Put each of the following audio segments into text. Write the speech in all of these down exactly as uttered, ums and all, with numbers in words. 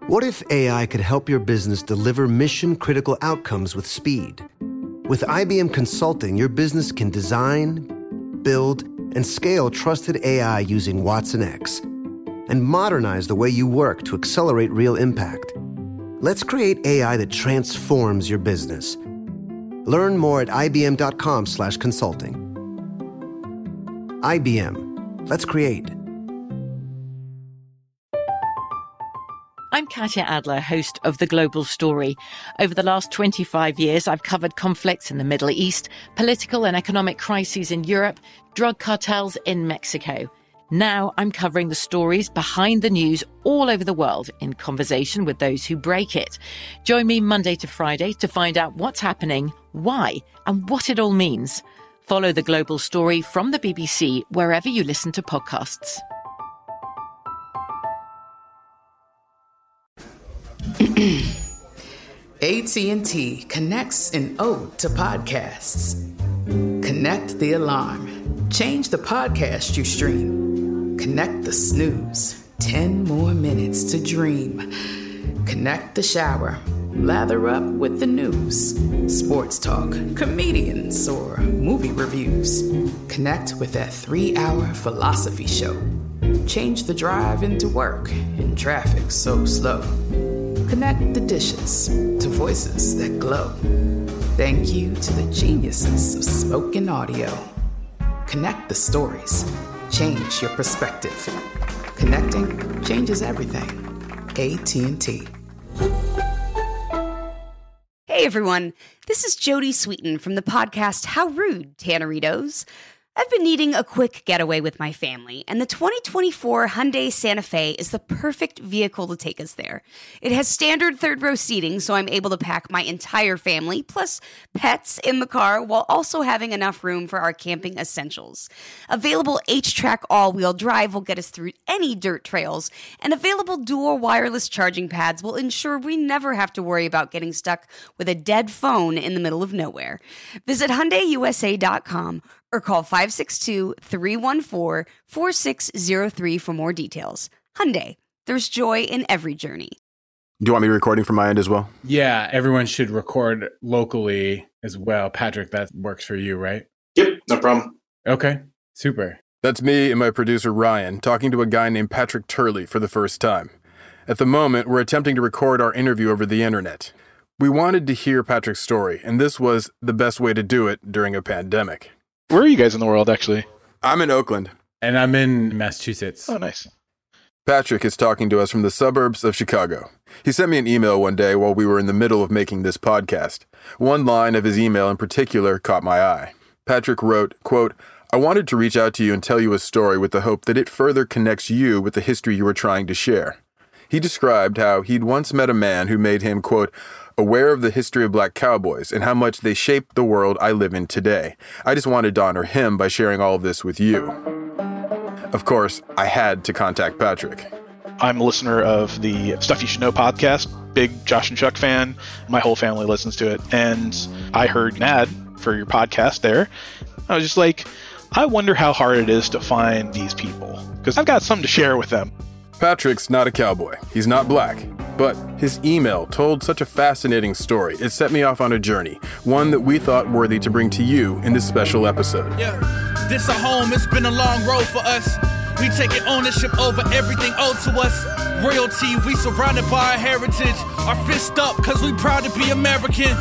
What if A I could help your business deliver mission-critical outcomes with speed? With I B M Consulting, your business can design, build, and scale trusted A I using Watson X, and modernize the way you work to accelerate real impact. Let's create A I that transforms your business. Learn more at ibm.com slash consulting. I B M. Let's create. I'm Katya Adler, host of The Global Story. Over the last twenty-five years, I've covered conflicts in the Middle East, political and economic crises in Europe, drug cartels in Mexico. Now I'm covering the stories behind the news all over the world in conversation with those who break it. Join me Monday to Friday to find out what's happening, why, and what it all means. Follow The Global Story from the B B C wherever you listen to podcasts. A T and T connects an ode to podcasts. Connect the alarm. Change the podcast you stream. Connect the snooze. Ten more minutes to dream. Connect the shower. Lather up with the news. Sports talk, comedians, or movie reviews. Connect with that three-hour philosophy show. Change the drive into work in traffic so slow. Connect the dishes to voices that glow. Thank you to the geniuses of spoken audio. Connect the stories. Change your perspective. Connecting changes everything. A T and T. Hey everyone, this is Jodie Sweetin from the podcast How Rude, Tanneritos. I've been needing a quick getaway with my family, and the twenty twenty-four Hyundai Santa Fe is the perfect vehicle to take us there. It has standard third-row seating, so I'm able to pack my entire family, plus pets, in the car, while also having enough room for our camping essentials. Available H-Track all-wheel drive will get us through any dirt trails, and available dual wireless charging pads will ensure we never have to worry about getting stuck with a dead phone in the middle of nowhere. Visit Hyundai U S A dot com or call five six two, three one four, four six zero three for more details. Hyundai, there's joy in every journey. Do you want me recording from my end as well? Yeah, everyone should record locally as well. Patrick, that works for you, right? Yep, no problem. Okay, super. That's me and my producer Ryan talking to a guy named Patrick Turley for the first time. At the moment, we're attempting to record our interview over the internet. We wanted to hear Patrick's story, and this was the best way to do it during a pandemic. Where are you guys in the world, actually? I'm in Oakland. And I'm in Massachusetts. Oh, nice. Patrick is talking to us from the suburbs of Chicago. He sent me an email one day while we were in the middle of making this podcast. One line of his email in particular caught my eye. Patrick wrote, quote, "I wanted to reach out to you and tell you a story with the hope that it further connects you with the history you were trying to share." He described how he'd once met a man who made him, quote, "aware of the history of black cowboys and how much they shaped the world I live in today. I just wanted to honor him by sharing all of this with you." Of course, I had to contact Patrick. I'm a listener of the Stuff You Should Know podcast, big Josh and Chuck fan. My whole family listens to it. And I heard an ad for your podcast there. I was just like, I wonder how hard it is to find these people, because I've got something to share with them. Patrick's not a cowboy. He's not black. But his email told such a fascinating story. It set me off on a journey, one that we thought worthy to bring to you in this special episode. Yeah, this a home. It's been a long road for us. We taking ownership over everything owed to us. Royalty, we surrounded by our heritage. Our fist up, cause we proud to be American.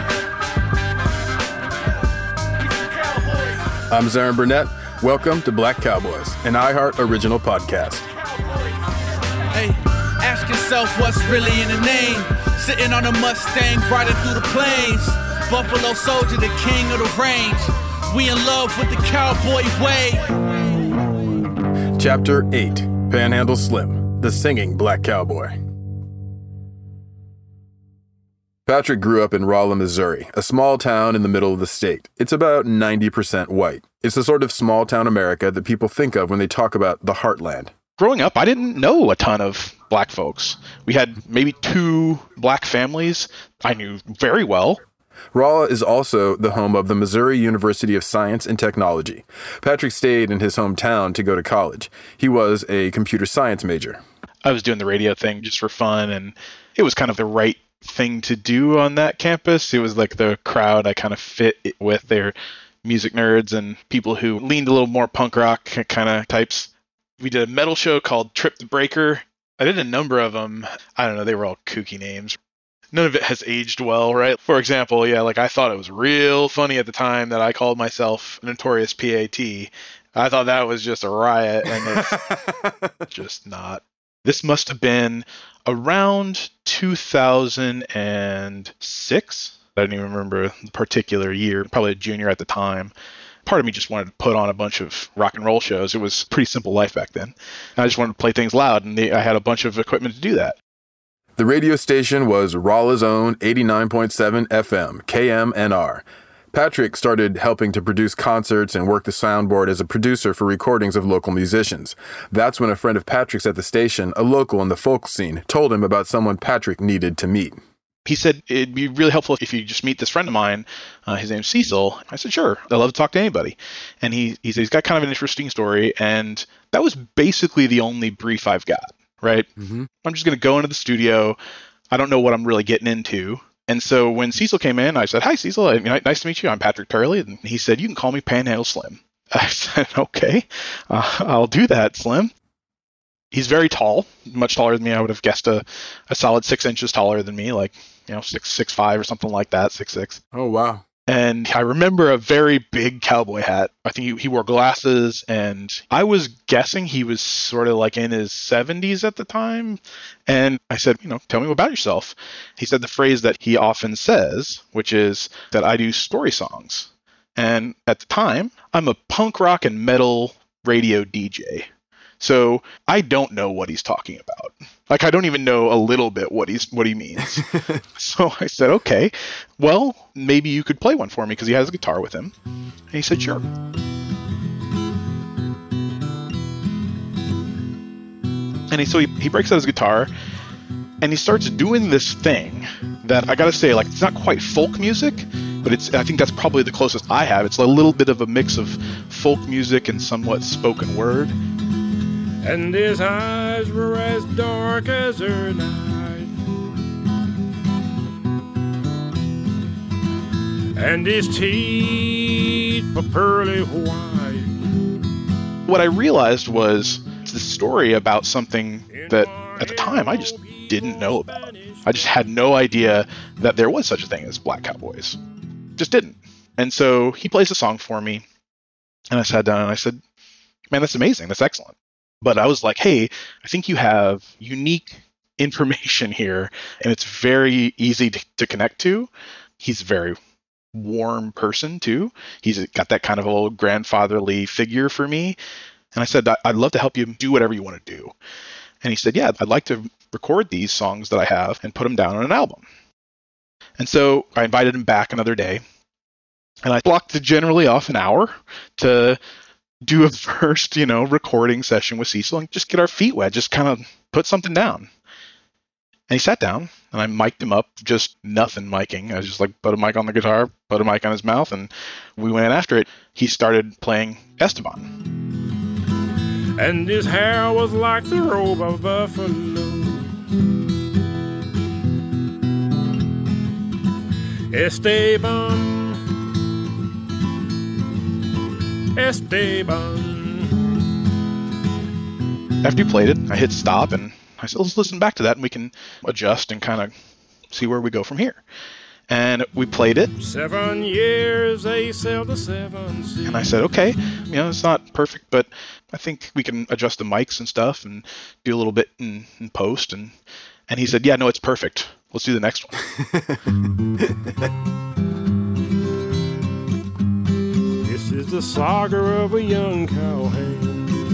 I'm Zarin Burnett. Welcome to Black Cowboys, an iHeart original podcast. Hey, ask yourself what's really in the name. Sitting on a Mustang, riding through the plains. Buffalo Soldier, the king of the range. We in love with the cowboy way. Chapter eight, Panhandle Slim, the singing black cowboy. Patrick grew up in Rolla, Missouri, a small town in the middle of the state. It's about ninety percent white. It's the sort of small town America that people think of when they talk about the heartland. Growing up, I didn't know a ton of black folks. We had maybe two black families I knew very well. Rolla is also the home of the Missouri University of Science and Technology. Patrick stayed in his hometown to go to college. He was a computer science major. I was doing the radio thing just for fun, and it was kind of the right thing to do on that campus. It was like the crowd I kind of fit with. They're music nerds and people who leaned a little more punk rock kind of types. We did a metal show called Trip the Breaker. I did a number of them. I don't know, they were all kooky names. None of it has aged well, right? For example, yeah, like I thought it was real funny at the time that I called myself Notorious P A T. I thought that was just a riot, and it's just not. This must have been around two thousand six. I don't even remember the particular year, probably a junior at the time. Part of me just wanted to put on a bunch of rock and roll shows. It was a pretty simple life back then. I just wanted to play things loud, and I had a bunch of equipment to do that. The radio station was Rolla's own eighty-nine point seven F M, K M N R. Patrick started helping to produce concerts and work the soundboard as a producer for recordings of local musicians. That's when a friend of Patrick's at the station, a local in the folk scene, told him about someone Patrick needed to meet. He said, it'd be really helpful if you just meet this friend of mine. Uh, his name's Cecil. I said, sure. I love to talk to anybody. And he, he said he's got kind of an interesting story. And that was basically the only brief I've got, right? Mm-hmm. I'm just going to go into the studio. I don't know what I'm really getting into. And so when Cecil came in, I said, hi, Cecil. Nice to meet you. I'm Patrick Turley. And he said, you can call me Panhandle Slim. I said, okay, uh, I'll do that, Slim. He's very tall, much taller than me. I would have guessed a, a solid six inches taller than me, like, you know, six, six, five or something like that, six, six. Oh, wow. And I remember a very big cowboy hat. I think he, he wore glasses, and I was guessing he was sort of like in his seventies at the time. And I said, you know, tell me about yourself. He said the phrase that he often says, which is that I do story songs. And at the time, I'm a punk rock and metal radio D J. So I don't know what he's talking about. Like, I don't even know a little bit what he's what he means. So I said, okay, well, maybe you could play one for me, because he has a guitar with him. And he said, sure. And he, so he, he breaks out his guitar, and he starts doing this thing that I got to say, like, it's not quite folk music, but it's I think that's probably the closest I have. It's a little bit of a mix of folk music and somewhat spoken word. And his eyes were as dark as her night, and his teeth were pearly white. What I realized was it's the story about something that at the time I just didn't know about. I just had no idea that there was such a thing as black cowboys. Just didn't. And so he plays a song for me, and I sat down and I said, man, that's amazing. That's excellent. But I was like, hey, I think you have unique information here, and it's very easy to, to connect to. He's a very warm person, too. He's got that kind of old grandfatherly figure for me. And I said, I'd love to help you do whatever you want to do. And he said, yeah, I'd like to record these songs that I have and put them down on an album. And so I invited him back another day, and I blocked generally off an hour to do a first, you know, recording session with Cecil and just get our feet wet, just kind of put something down. And he sat down, and I mic'd him up, just nothing miking. I was just like, put a mic on the guitar, put a mic on his mouth, and we went after it. He started playing Esteban. And his hair was like the robe of buffalo. Esteban. Esteban. After he played it, I hit stop, and I said, let's listen back to that, and we can adjust and kind of see where we go from here. And we played it. Seven years they sailed the seven seas. And I said, okay, you know, it's not perfect, but I think we can adjust the mics and stuff and do a little bit in, in post. And, and he said, yeah, no, it's perfect. Let's do the next one. This is the saga of a young cowhand,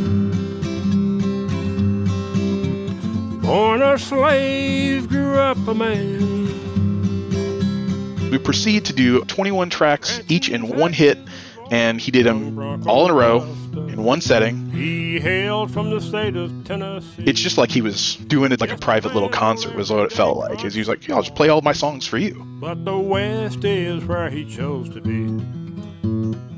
born a slave, grew up a man. We proceed to do twenty-one tracks, each in one hit, and he did them all in a row, in one setting. He hailed from the state of Tennessee. It's just like he was doing it like a private little concert, was what it felt like. He was like, yeah, I'll just play all my songs for you. But the West is where he chose to be.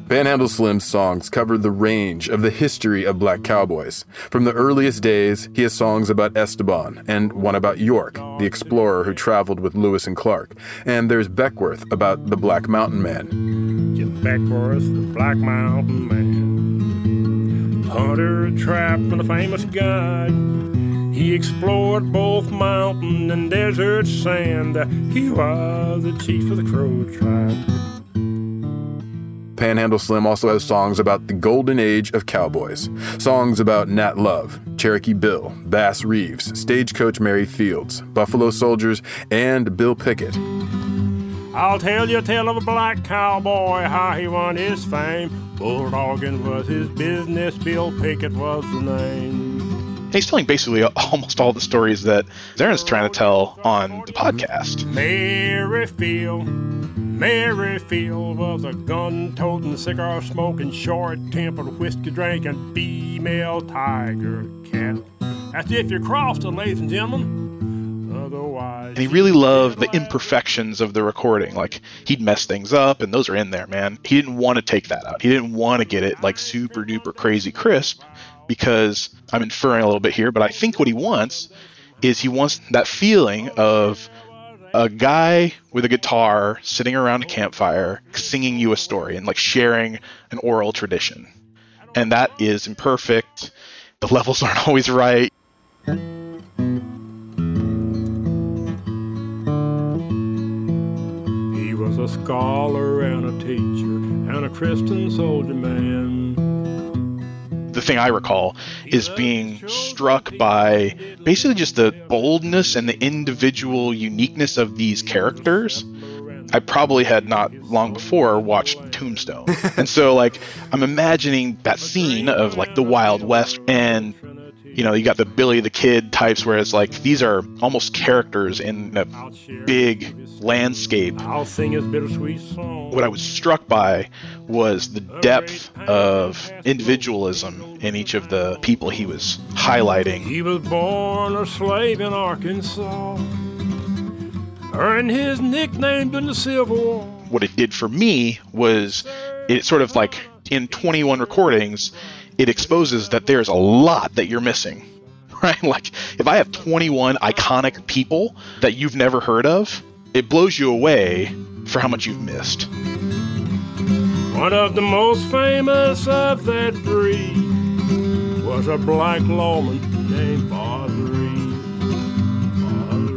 Panhandle Slim's songs cover the range of the history of black cowboys. From the earliest days, he has songs about Esteban and one about York, the explorer who traveled with Lewis and Clark. And there's Beckworth about the Black Mountain Man. Jim Beckworth, the Black Mountain Man, hunter, trapper, and a famous guide. He explored both mountain and desert sand. He was the chief of the Crow tribe. Panhandle Slim also has songs about the golden age of cowboys. Songs about Nat Love, Cherokee Bill, Bass Reeves, Stagecoach Mary Fields, Buffalo Soldiers, and Bill Pickett. I'll tell you a tale of a black cowboy, how he won his fame. Bulldogging was his business, Bill Pickett was the name. He's telling basically almost all the stories that Zarin's trying to tell on the podcast. Merrifield, Merrifield was a gun-toting, cigar-smoking, short-tempered, whiskey-drinking, female tiger cat. That's if you crossed it, ladies and gentlemen. Otherwise... And he really loved the imperfections of the recording. Like, he'd mess things up, and those are in there, man. He didn't want to take that out. He didn't want to get it, like, super-duper crazy crisp, because I'm inferring a little bit here, but I think what he wants is he wants that feeling of a guy with a guitar sitting around a campfire singing you a story and like sharing an oral tradition. And that is imperfect. The levels aren't always right. He was a scholar and a teacher and a Christian soldier man. The thing I recall is being struck by basically just the boldness and the individual uniqueness of these characters. I probably had not long before watched Tombstone. And so like I'm imagining that scene of like the Wild West, and you know, you got the Billy the Kid types where it's like these are almost characters in a big landscape. I'll sing his bittersweet song. What I was struck by was the depth of individualism in each of the people he was highlighting. He was born a slave in Arkansas, earned his nickname during the Civil War. What it did for me was it sort of like in twenty-one recordings, it exposes that there's a lot that you're missing, right? Like if I have twenty-one iconic people that you've never heard of, it blows you away for how much you've missed. One of the most famous of that breed was a black lawman named Boz Reed. Boz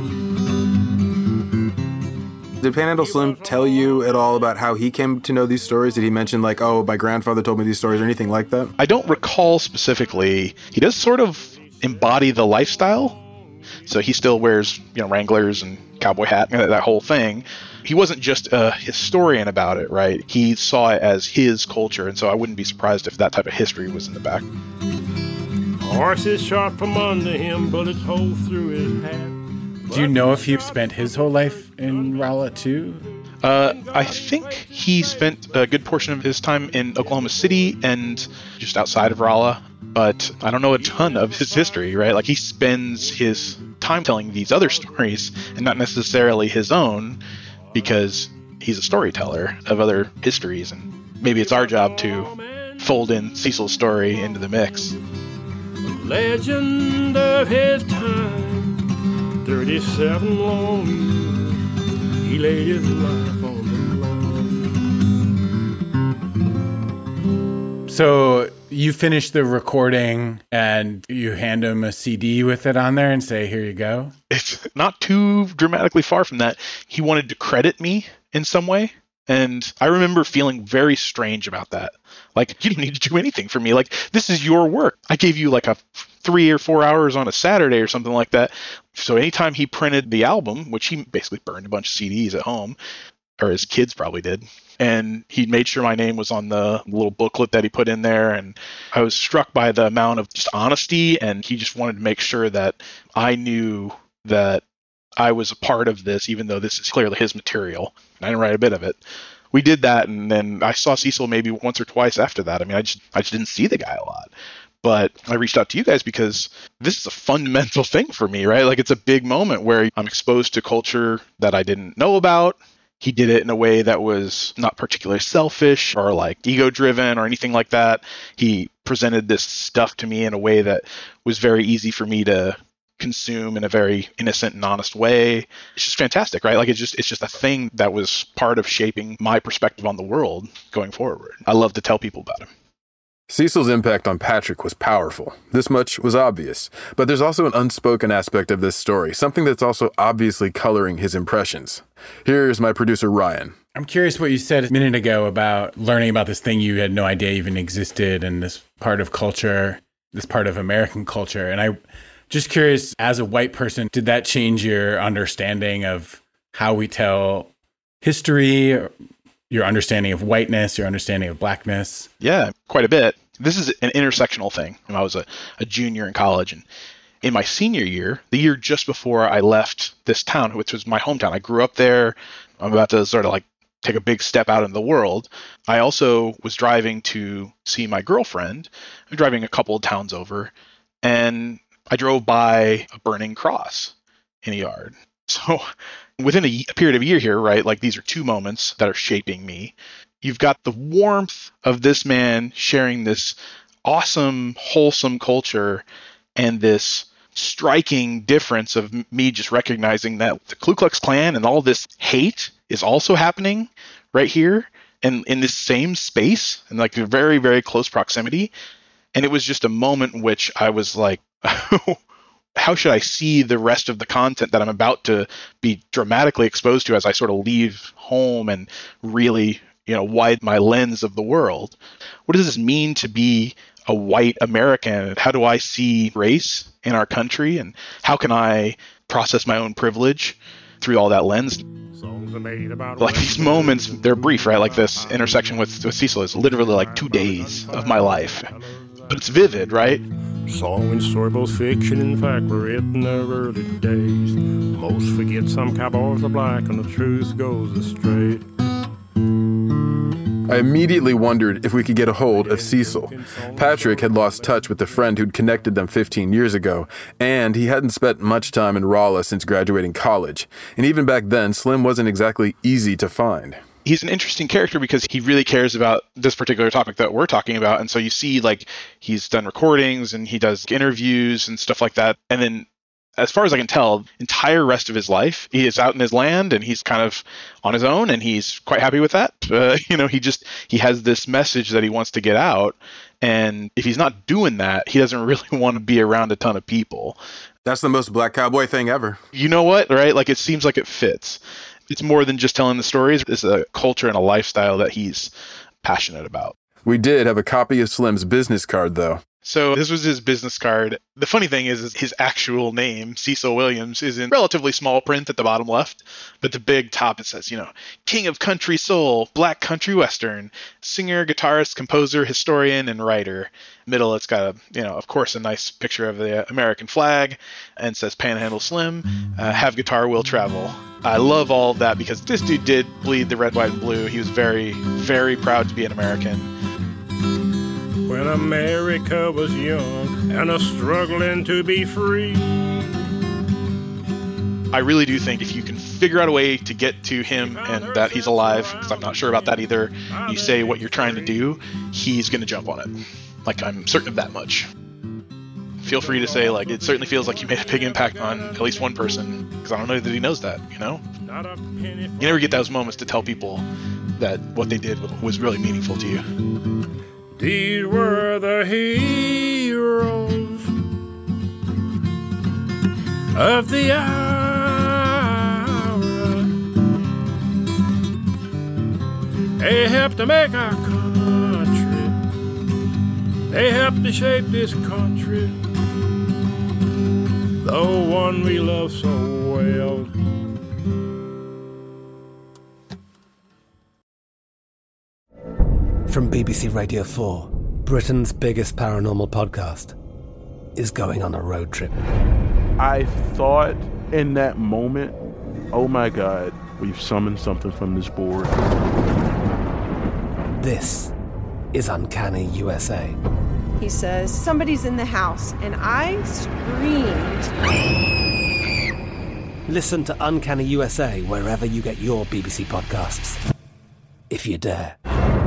Reed. Did Panhandle Slim tell you at all about how he came to know these stories? Did he mention like, oh, my grandfather told me these stories or anything like that? I don't recall specifically. He does sort of embody the lifestyle. So he still wears, you know, Wranglers and cowboy hat and that whole thing. He wasn't just a historian about it, right? He saw it as his culture, and so I wouldn't be surprised if that type of history was in the back. Horses shot from under him, bullets hole through his hat. Do you know if he spent his whole life in Rolla too? Uh, I think he spent a good portion of his time in Oklahoma City and just outside of Rolla, but I don't know a ton of his history, right? Like he spends his time telling these other stories and not necessarily his own, because he's a storyteller of other histories, and maybe it's our job to fold in Cecil's story into the mix. Legend of his time, thirty-seven long years, he laid his life on the line. So you finish the recording and you hand him a C D with it on there and say, here you go? It's not too dramatically far from that. He wanted to credit me in some way. And I remember feeling very strange about that. Like, you don't need to do anything for me. Like, this is your work. I gave you like a three or four hours on a Saturday or something like that. So anytime he printed the album, which he basically burned a bunch of C Ds at home, or his kids probably did, and he made sure my name was on the little booklet that he put in there. And I was struck by the amount of just honesty, and he just wanted to make sure that I knew that I was a part of this, even though this is clearly his material. I didn't write a bit of it. We did that, and then I saw Cecil maybe once or twice after that. I mean, I just I just didn't see the guy a lot. But I reached out to you guys because this is a fundamental thing for me, right? Like, it's a big moment where I'm exposed to culture that I didn't know about, he did it in a way that was not particularly selfish or like ego driven or anything like that. He presented this stuff to me in a way that was very easy for me to consume in a very innocent and honest way. It's just fantastic, right? Like it's just it's just a thing that was part of shaping my perspective on the world going forward. I love to tell people about him. Cecil's impact on Patrick was powerful. This much was obvious. But there's also an unspoken aspect of this story, something that's also obviously coloring his impressions. Here's my producer, Ryan. I'm curious what you said a minute ago about learning about this thing you had no idea even existed and this part of culture, this part of American culture. And I just curious, as a white person, did that change your understanding of how we tell history, your understanding of whiteness, your understanding of blackness? Yeah, quite a bit. This is an intersectional thing. I was a, a junior in college, and in my senior year, the year just before I left this town, which was my hometown, I grew up there. I'm about to sort of like take a big step out in the world. I also was driving to see my girlfriend. I'm driving a couple of towns over, and I drove by a burning cross in a yard. So within a, a period of a year here, right, like these are two moments that are shaping me. You've got the warmth of this man sharing this awesome, wholesome culture and this striking difference of me just recognizing that the Ku Klux Klan and all this hate is also happening right here and in this same space in like a very, very close proximity. And it was just a moment in which I was like, how should I see the rest of the content that I'm about to be dramatically exposed to as I sort of leave home and really, you know, widen my lens of the world? What does this mean to be a white American? How do I see race in our country? And how can I process my own privilege through all that lens? Like these moments, they're brief, right? Like this intersection with, with Cecil is literally like two days of my life. But it's vivid, right? Song and story, both fiction and fact, were written in the early days. Most forget some cowboys are black and the truth goes astray. I immediately wondered if we could get a hold of Cecil. Patrick had lost touch with the friend who'd connected them fifteen years ago, and he hadn't spent much time in Rolla since graduating college. And even back then, Slim wasn't exactly easy to find. He's an interesting character because he really cares about this particular topic that we're talking about. And so you see, like, he's done recordings and he does interviews and stuff like that. And then, as far as I can tell, entire rest of his life, he is out in his land and he's kind of on his own and he's quite happy with that. Uh, you know, he just, he has this message that he wants to get out. And if he's not doing that, he doesn't really want to be around a ton of people. That's the most black cowboy thing ever. You know what, right? Like, it seems like it fits. It's more than just telling the stories. It's a culture and a lifestyle that he's passionate about. We did have a copy of Slim's business card, though. So this was his business card. The funny thing is, is his actual name, Cecil Williams, is in relatively small print at the bottom left. But the big top, it says, you know, King of Country Soul, Black Country Western, singer, guitarist, composer, historian, and writer. Middle, it's got, a, you know, of course, a nice picture of the American flag and says Panhandle Slim, uh, have guitar, will travel. I love all of that because this dude did bleed the red, white, and blue. He was very, very proud to be an American. When America was young and a struggling to be free. I really do think if you can figure out a way to get to him and that he's alive, because I'm not sure about that either, you say what you're trying to do, he's going to jump on it. Like, I'm certain of that much. Feel free to say, like, it certainly feels like you made a big impact on at least one person, because I don't know that he knows that, you know? You never get those moments to tell people that what they did was really meaningful to you. These were the heroes of the hour. They helped to make our country. They helped to shape this country, the one we love so well. From B B C Radio four, Britain's biggest paranormal podcast is going on a road trip. I thought in that moment, oh my God, we've summoned something from this board. This is Uncanny U S A. He says, somebody's in the house, and I screamed. Listen to Uncanny U S A wherever you get your B B C podcasts, if you dare.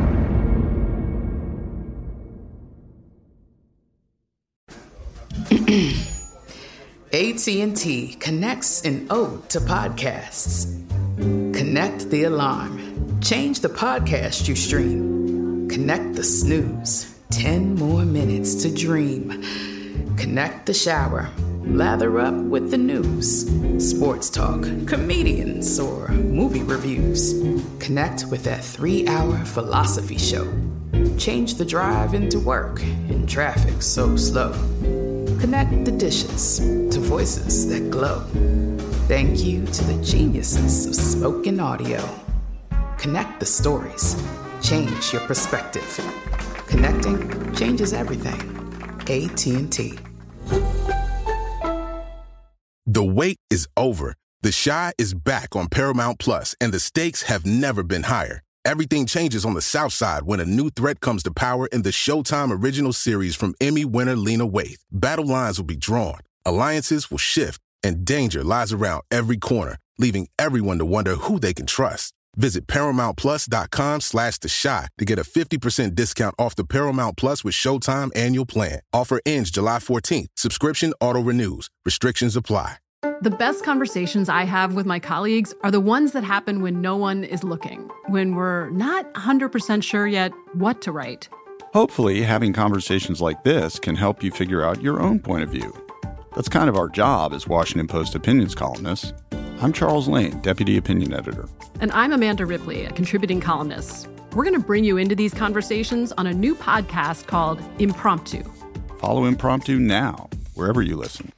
A T and T connects an ode to podcasts. Connect the alarm. Change the podcast you stream. Connect the snooze. Ten more minutes to dream. Connect the shower. Lather up with the news. Sports talk, comedians, or movie reviews. Connect with that three-hour philosophy show. Change the drive into work in traffic so slow. Connect the dishes to voices that glow. Thank you to the geniuses of spoken audio. Connect the stories. Change your perspective. Connecting changes everything. A T and T. The wait is over. The Chi is back on Paramount Plus, and the stakes have never been higher. Everything changes on the South Side when a new threat comes to power in the Showtime original series from Emmy winner Lena Waithe. Battle lines will be drawn, alliances will shift, and danger lies around every corner, leaving everyone to wonder who they can trust. Visit ParamountPlus.com slash The Chi to get a fifty percent discount off the Paramount Plus with Showtime annual plan. Offer ends July fourteenth. Subscription auto-renews. Restrictions apply. The best conversations I have with my colleagues are the ones that happen when no one is looking, when we're not one hundred percent sure yet what to write. Hopefully, having conversations like this can help you figure out your own point of view. That's kind of our job as Washington Post opinions columnists. I'm Charles Lane, Deputy Opinion Editor. And I'm Amanda Ripley, a contributing columnist. We're going to bring you into these conversations on a new podcast called Impromptu. Follow Impromptu now, wherever you listen.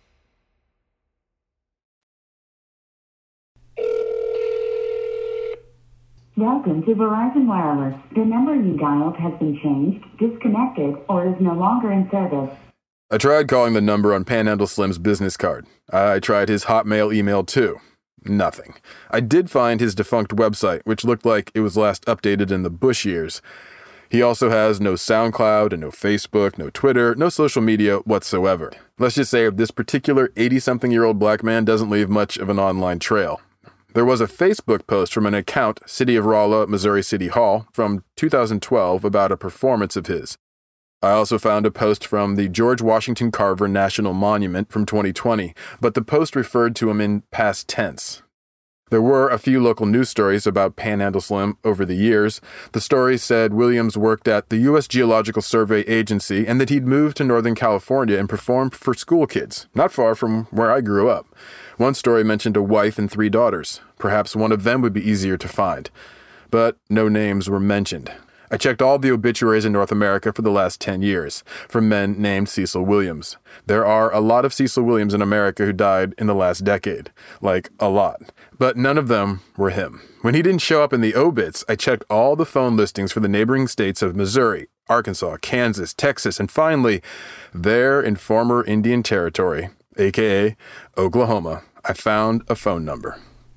Welcome to Verizon Wireless. The number you dialed has been changed, disconnected, or is no longer in service. I tried calling the number on Panhandle Slim's business card. I tried his Hotmail email too. Nothing. I did find his defunct website, which looked like it was last updated in the Bush years. He also has no SoundCloud and no Facebook, no Twitter, no social media whatsoever. Let's just say this particular eighty-something-year-old black man doesn't leave much of an online trail. There was a Facebook post from an account, City of Rolla, Missouri City Hall, from two thousand twelve about a performance of his. I also found a post from the George Washington Carver National Monument from twenty twenty, but the post referred to him in past tense. There were a few local news stories about Panhandle Slim over the years. The story said Williams worked at the U S Geological Survey Agency and that he'd moved to Northern California and performed for school kids, not far from where I grew up. One story mentioned a wife and three daughters. Perhaps one of them would be easier to find. But no names were mentioned. I checked all the obituaries in North America for the last ten years, for men named Cecil Williams. There are a lot of Cecil Williams in America who died in the last decade. Like, a lot. But none of them were him. When he didn't show up in the obits, I checked all the phone listings for the neighboring states of Missouri, Arkansas, Kansas, Texas, and finally, there in former Indian Territory, aka Oklahoma, I found a phone number.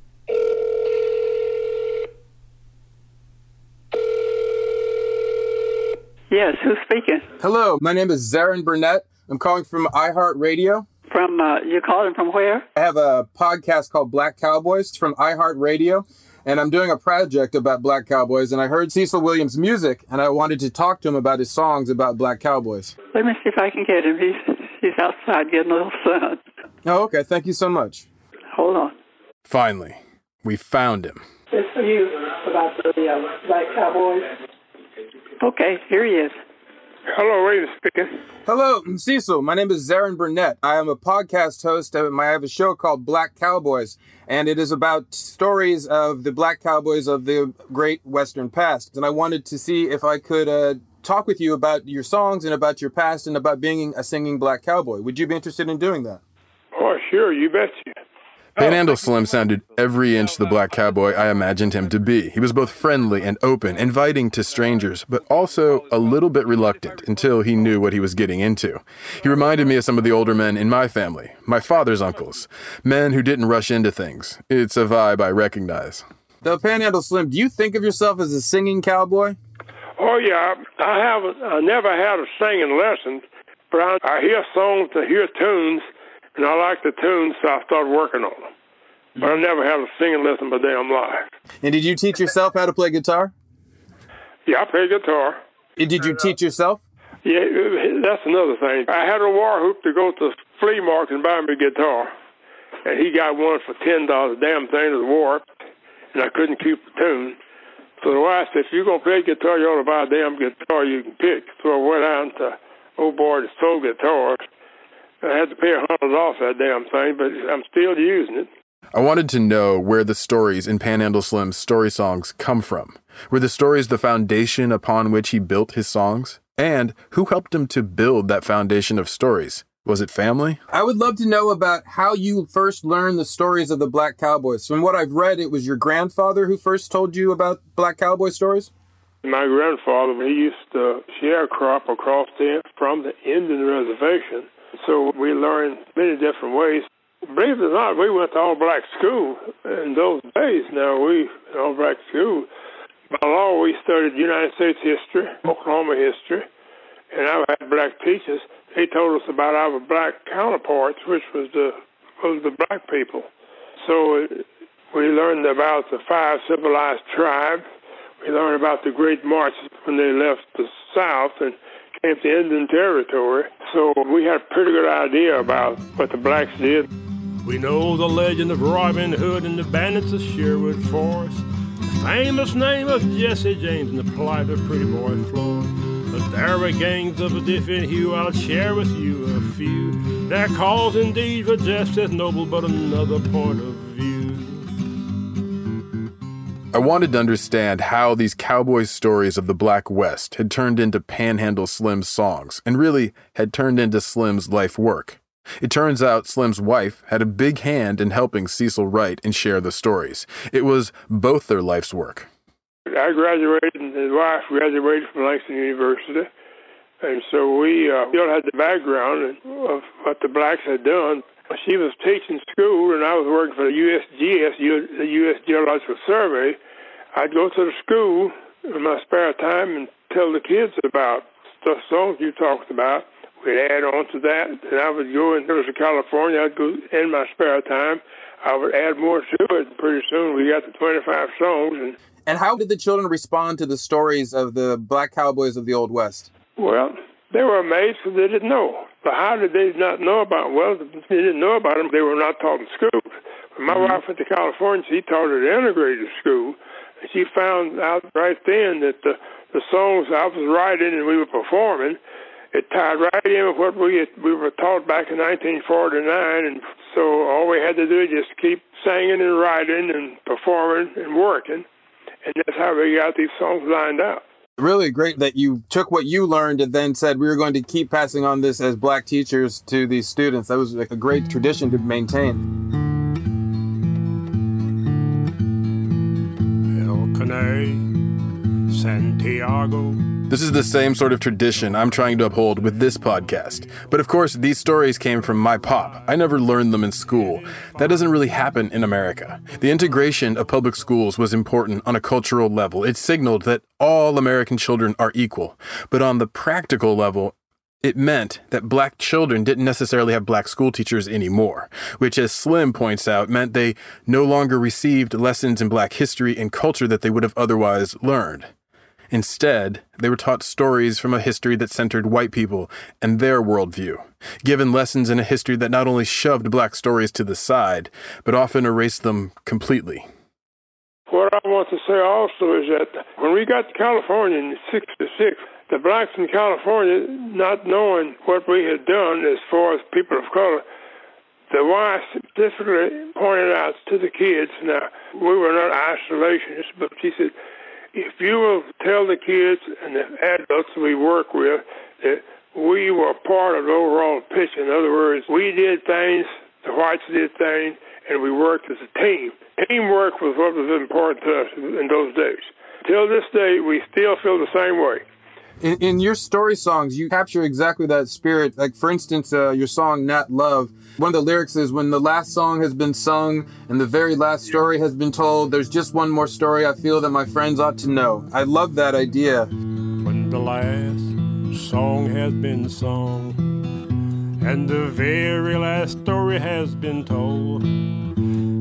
Yes, who's speaking? Hello, my name is Zarin Burnett. I'm calling from iHeartRadio. From, uh, you're calling from where? I have a podcast called Black Cowboys. It's from iHeartRadio, and I'm doing a project about Black Cowboys, and I heard Cecil Williams' music, and I wanted to talk to him about his songs about Black Cowboys. Let me see if I can get him. He's, he's outside getting a little sun. Oh, okay. Thank you so much. Hold on. Finally, we found him. It's for you about the uh, Black Cowboys. Okay, here he is. Hello, Ray speaking. Hello, Cecil. My name is Zarin Burnett. I am a podcast host. I have a show called Black Cowboys, and it is about stories of the Black Cowboys of the great Western past. And I wanted to see if I could uh, talk with you about your songs and about your past and about being a singing Black Cowboy. Would you be interested in doing that? Oh, sure, you betcha. Panhandle Slim sounded every inch the Black Cowboy I imagined him to be. He was both friendly and open, inviting to strangers, but also a little bit reluctant until he knew what he was getting into. He reminded me of some of the older men in my family, my father's uncles, men who didn't rush into things. It's a vibe I recognize. Though Panhandle Slim, do you think of yourself as a singing cowboy? Oh, yeah. I have I never had a singing lesson, but I, I hear songs, I hear tunes, and I like the tunes, so I started working on them. But I never had a singing lesson by damn life. And did you teach yourself how to play guitar? Yeah, I play guitar. And did you teach yourself? Yeah, that's another thing. I had a war hoop to go to the flea market and buy me a guitar. And he got one for ten dollars. The damn thing was warped, and I couldn't keep the tune. So the wife said, if you're going to play guitar, you ought to buy a damn guitar you can pick. So I went out to old boy that sold guitars. I had to pay a hundred dollars for that damn thing, but I'm still using it. I wanted to know where the stories in Panhandle Slim's story songs come from. Were the stories the foundation upon which he built his songs? And who helped him to build that foundation of stories? Was it family? I would love to know about how you first learned the stories of the Black Cowboys. From what I've read, it was your grandfather who first told you about Black Cowboy stories? My grandfather, he used to sharecrop across the, from the Indian reservation. So we learned many different ways. Believe it or not, we went to all-black school in those days. Now, we, in all-black school, by law, we studied United States history, Oklahoma history, and I had black teachers. They told us about our black counterparts, which was the was the black people. So we learned about the five civilized tribes. We learned about the Great March when they left the South and came to Indian Territory. So we had a pretty good idea about what the blacks did. We know the legend of Robin Hood and the bandits of Sherwood Forest, the famous name of Jesse James and the plight of Pretty Boy Floyd. But there were gangs of a different hue, I'll share with you a few. Their cause indeed were just as noble, but another point of view. I wanted to understand how these cowboy stories of the Black West had turned into Panhandle Slim's songs, and really had turned into Slim's life work. It turns out Slim's wife had a big hand in helping Cecil write and share the stories. It was both their life's work. I graduated, and his wife graduated from Langston University, and so we uh, still had the background of what the blacks had done. She was teaching school, and I was working for the U S G S, the U S Geological Survey. I'd go to the school in my spare time and tell the kids about the songs you talked about. We'd add on to that, and I would go in California. I'd go in my spare time. I would add more to it. Pretty soon, we got to twenty-five songs. And, and how did the children respond to the stories of the Black Cowboys of the Old West? Well, they were amazed because they didn't know. But how did they not know about them? Well, they didn't know about them. They were not taught in school. When my mm-hmm. wife went to California, she taught at an integrated school. And she found out right then that the, the songs I was writing and we were performing, it tied right in with what we had, we were taught back in nineteen forty-nine, and so all we had to do is just keep singing and writing and performing and working, and that's how we got these songs lined out. Really great that you took what you learned and then said we were going to keep passing on this as black teachers to these students. That was like a great tradition to maintain. El Caney, Santiago. This is the same sort of tradition I'm trying to uphold with this podcast. But of course, these stories came from my pop. I never learned them in school. That doesn't really happen in America. The integration of public schools was important on a cultural level. It signaled that all American children are equal. But on the practical level, it meant that black children didn't necessarily have black school teachers anymore, which, as Slim points out, meant they no longer received lessons in black history and culture that they would have otherwise learned. Instead, they were taught stories from a history that centered white people and their worldview, given lessons in a history that not only shoved black stories to the side, but often erased them completely. What I want to say also is that when we got to California in sixty-six, the blacks in California, not knowing what we had done as far as people of color, the wife specifically pointed out to the kids, now, we were not isolationists, but she said, if you will tell the kids and the adults we work with that we were part of the overall picture, in other words, we did things, the whites did things, and we worked as a team. Teamwork was what was important to us in those days. Till this day, we still feel the same way. In, in your story songs, you capture exactly that spirit. Like, for instance, uh, your song, Nat Love, one of the lyrics is, when the last song has been sung and the very last story has been told, there's just one more story I feel that my friends ought to know. I love that idea. When the last song has been sung and the very last story has been told,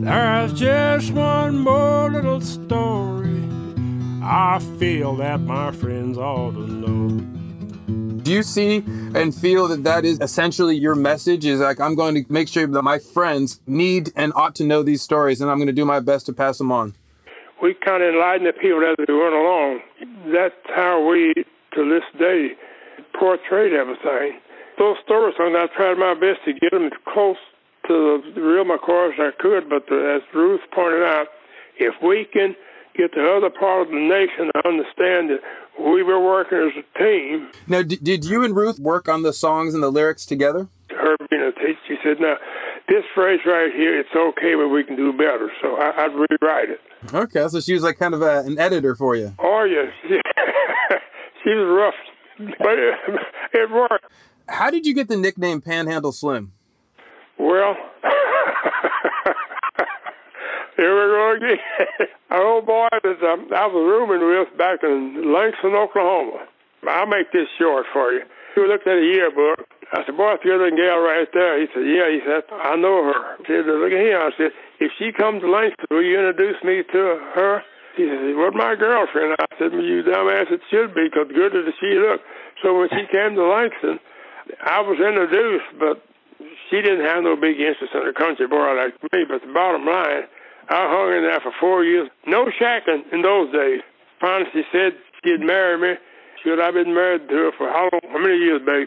There's just one more little story I feel that my friends ought to know. Do you see and feel that that is essentially your message? Is like, I'm going to make sure that my friends need and ought to know these stories, and I'm going to do my best to pass them on. We kind of enlighten the people as we went along. That's how we, to this day, portrayed everything. Those stories, I tried my best to get them as close to the real McCoy as I could, but the, as Ruth pointed out, if we can get the other part of the nation to understand that we were working as a team. Now, d- did you and Ruth work on the songs and the lyrics together? Her being a teacher, she said, now, this phrase right here, it's okay, but we can do better. So I, I'd rewrite it. Okay, so she was like kind of a, an editor for you. Oh, yes. She was rough, but it, it worked. How did you get the nickname Panhandle Slim? Well, here we go again. An old boy that um, I was rooming with back in Langston, Oklahoma. I'll make this short for you. He looked at a yearbook. I said, boy, that's the other gal right there. He said, yeah. He said, I know her. He said, look at here. I said, if she comes to Langston, will you introduce me to her? He said, what's my girlfriend? I said, well, you dumbass, it should be, because good as she looked. So when she came to Langston, I was introduced, but she didn't have no big interest in a country boy like me. But the bottom line, I hung in there for four years. No shacking in those days. Finally, she said she'd marry me. Should I been married to her for how long? How many years, babe?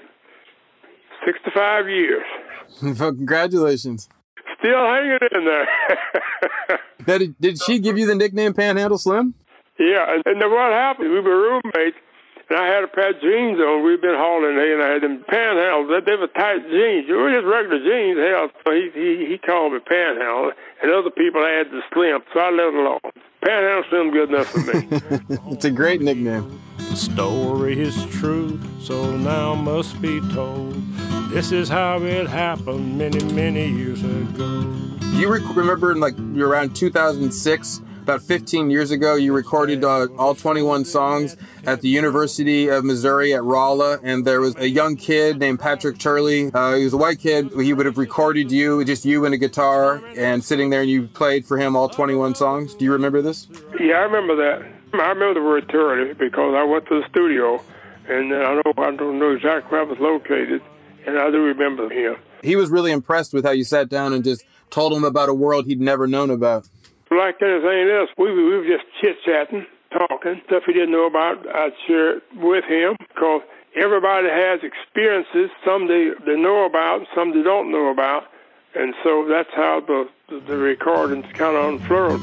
sixty-five years. Congratulations. Still hanging in there. Now, did, did she give you the nickname Panhandle Slim? Yeah, and, and then what happened, we were roommates, and I had a pair of jeans on. We'd been hauling hay, and I had them panhandles. They, they were tight jeans. They were just regular jeans. Hell, so he, he, he called me Panhandle, and other people had the Slim, so I let it alone. Panhandle Slim good enough for me. It's a great nickname. The story is true, so now must be told. This is how it happened many, many years ago. You rec- remember in like around two thousand six, about fifteen years ago, you recorded uh, all twenty-one songs at the University of Missouri at Rolla, and there was a young kid named Patrick Turley. Uh, he was a white kid. He would have recorded you, just you and a guitar, and sitting there, and you played for him all twenty-one songs. Do you remember this? Yeah, I remember that. I remember the word Turley because I went to the studio, and I know I don't know exactly where I was located, and I do remember him. He was really impressed with how you sat down and just told him about a world he'd never known about. Like anything else, we, we were just chit-chatting, talking, stuff he didn't know about, I'd share it with him, because everybody has experiences, some they, they know about, some they don't know about, and so that's how the, the, the recordings kind of unfurled.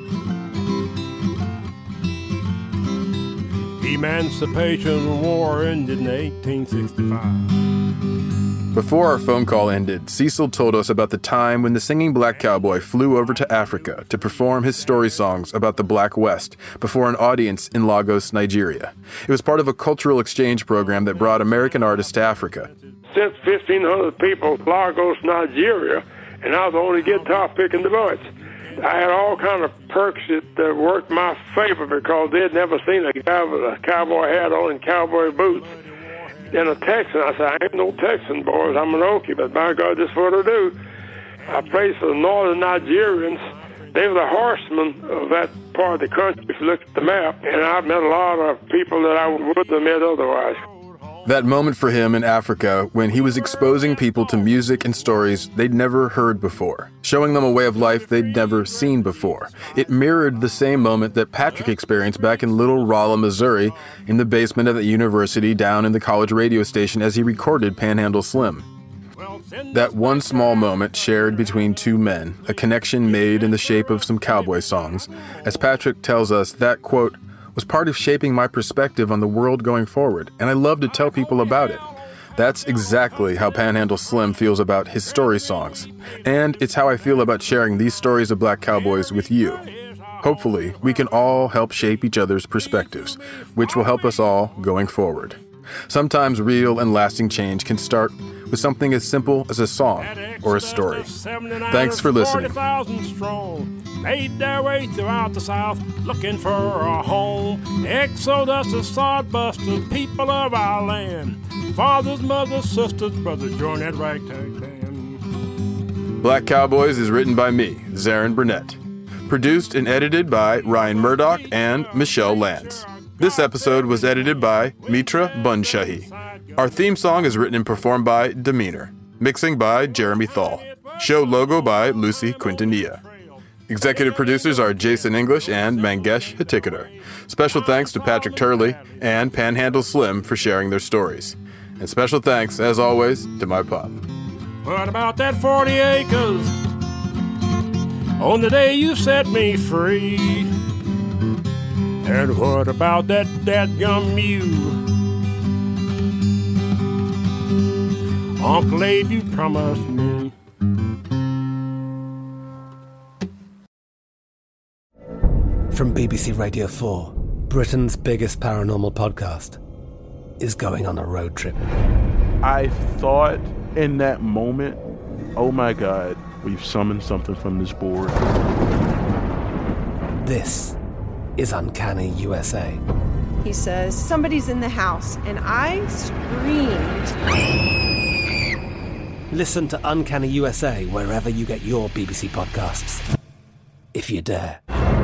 Emancipation War ended in eighteen sixty-five. Before our phone call ended, Cecil told us about the time when the singing black cowboy flew over to Africa to perform his story songs about the Black West before an audience in Lagos, Nigeria. It was part of a cultural exchange program that brought American artists to Africa. Since fifteen hundred people, Lagos, Nigeria, and I was the only guitar pick in the bunch. I had all kind of perks that uh, worked my favor because they'd never seen a guy with a cowboy hat on and cowboy boots. And a Texan, I said, I ain't no Texan, boys. I'm an Okie, but by God, this is what I do. I played for the northern Nigerians. They were the horsemen of that part of the country, if you look at the map. And I've met a lot of people that I wouldn't have met otherwise. That moment for him in Africa when he was exposing people to music and stories they'd never heard before, showing them a way of life they'd never seen before. It mirrored the same moment that Patrick experienced back in Little Rolla, Missouri, in the basement of the university down in the college radio station as he recorded Panhandle Slim. That one small moment shared between two men, a connection made in the shape of some cowboy songs. As Patrick tells us, that, quote, was part of shaping my perspective on the world going forward, and I love to tell people about it. That's exactly how Panhandle Slim feels about his story songs, and it's how I feel about sharing these stories of black cowboys with you. Hopefully, we can all help shape each other's perspectives, which will help us all going forward. Sometimes real and lasting change can start with something as simple as a song or a story. Thanks for listening. Made their way throughout the South, looking for a home. Exodus of sodbusters, people of our land. Fathers, mothers, sisters, brothers, join that ragtag band. Black Cowboys is written by me, Zarin Burnett. Produced and edited by Ryan Murdoch and Michelle Lance. This episode was edited by Mitra Bunshahi. Our theme song is written and performed by Demeanor. Mixing by Jeremy Thal. Show logo by Lucy Quintanilla. Executive producers are Jason English and Mangesh Hattikudur. Special thanks to Patrick Turley and Panhandle Slim for sharing their stories. And special thanks, as always, to my pop. What about that forty acres on the day you set me free? And what about that dadgum mule? Uncle Abe, you promised me. From B B C Radio four, Britain's biggest paranormal podcast is going on a road trip. I thought in that moment, oh my God, we've summoned something from this board. This is Uncanny U S A. He says, somebody's in the house, and I screamed. Listen to Uncanny U S A wherever you get your B B C podcasts, if you dare.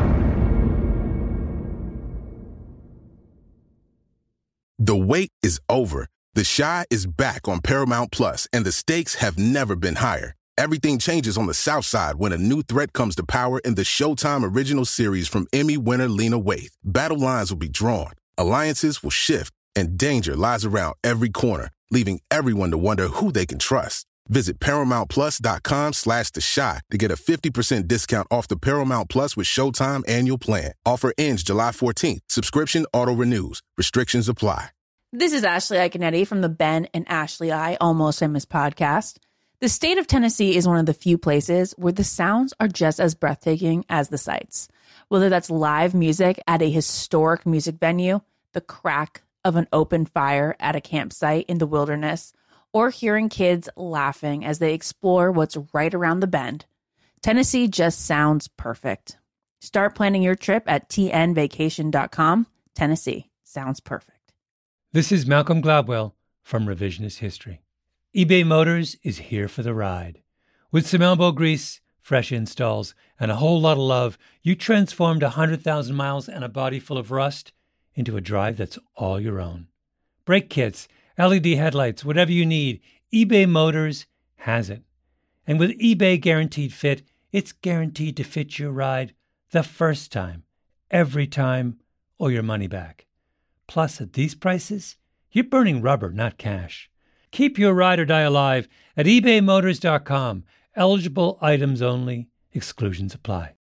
The wait is over. The Chi is back on Paramount Plus, and the stakes have never been higher. Everything changes on the South Side when a new threat comes to power in the Showtime original series from Emmy winner Lena Waithe. Battle lines will be drawn, alliances will shift, and danger lies around every corner, leaving everyone to wonder who they can trust. Visit ParamountPlus.com slash The Chi to get a fifty percent discount off the Paramount Plus with Showtime annual plan. Offer ends July fourteenth. Subscription auto-renews. Restrictions apply. This is Ashley Iconetti from the Ben and Ashley I Almost Famous podcast. The state of Tennessee is one of the few places where the sounds are just as breathtaking as the sights. Whether that's live music at a historic music venue, the crack of an open fire at a campsite in the wilderness, or hearing kids laughing as they explore what's right around the bend, Tennessee just sounds perfect. Start planning your trip at T N vacation dot com. Tennessee sounds perfect. This is Malcolm Gladwell from Revisionist History. eBay Motors is here for the ride. With some elbow grease, fresh installs, and a whole lot of love, you transformed one hundred thousand miles and a body full of rust into a drive that's all your own. Brake kits, L E D headlights, whatever you need, eBay Motors has it. And with eBay Guaranteed Fit, it's guaranteed to fit your ride the first time, every time, or your money back. Plus, at these prices, you're burning rubber, not cash. Keep your ride or die alive at ebay motors dot com. Eligible items only. Exclusions apply.